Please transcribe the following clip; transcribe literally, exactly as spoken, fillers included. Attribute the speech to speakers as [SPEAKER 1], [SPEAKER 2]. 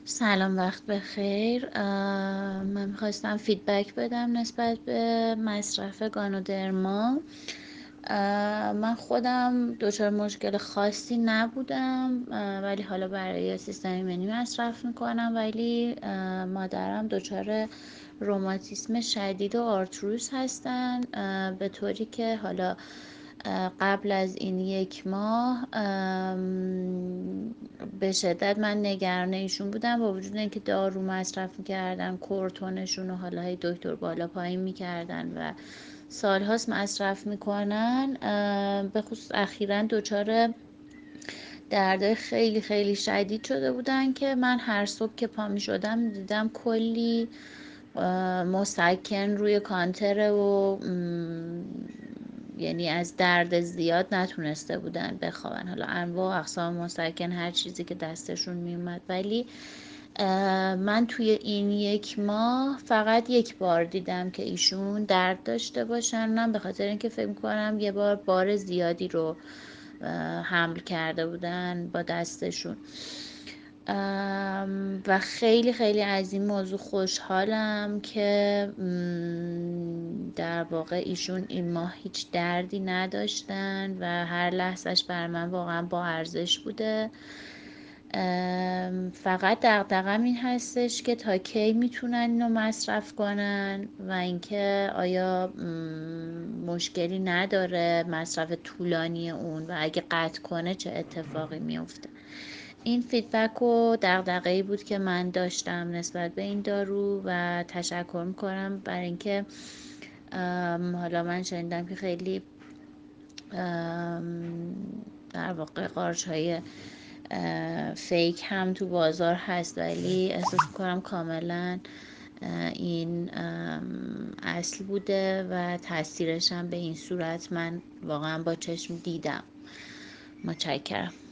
[SPEAKER 1] سلام، وقت بخیر. اه، من میخواستم فیدبک بدم نسبت به مصرف گانودرما. اه، من خودم دچار مشکل خاصی نبودم، اه، ولی حالا برای سیستم ایمنی مصرف میکنم. ولی اه، مادرم دچار روماتیسم شدید و آرتروز هستن، اه، به طوری که حالا قبل از این یک ماه به شدت من نگران ایشون بودم، با وجود اینکه دارو مصرف میکردن، کورتونشون رو حالا هی دکتر بالا پایین میکردن و سالهاست مصرف میکنن. به خصوص اخیراً دچار درد خیلی خیلی شدید شده بودن که من هر صبح که پا میشدم دیدم کلی مسکن روی کانتره و یعنی از درد زیاد نتونسته بودن بخوابن. حالا انواع و اقسام مسکن، هر چیزی که دستشون میومد. ولی من توی این یک ماه فقط یک بار دیدم که ایشون درد داشته باشن، اونم به خاطر اینکه فکر میکنم یه بار بار زیادی رو حمل کرده بودن با دستشون. و خیلی خیلی از این موضوع خوشحالم که در واقع ایشون این ماه هیچ دردی نداشتن و هر لحظهش بر من واقعا با ارزش بوده. فقط دغدغه‌م این هستش که تا کی میتونن اینو مصرف کنن و اینکه آیا مشکلی نداره مصرف طولانی اون و اگه قطع کنه چه اتفاقی میفته. این فیدبک و دغدغه‌ای بود که من داشتم نسبت به این دارو و تشکر میکنم برای اینکه حالا من شنیدم که خیلی در واقع قارچ های فیک هم تو بازار هست، ولی احساس میکنم کاملا این اصل بوده و تاثیرش هم به این صورت من واقعا با چشم دیدم. متشکرم.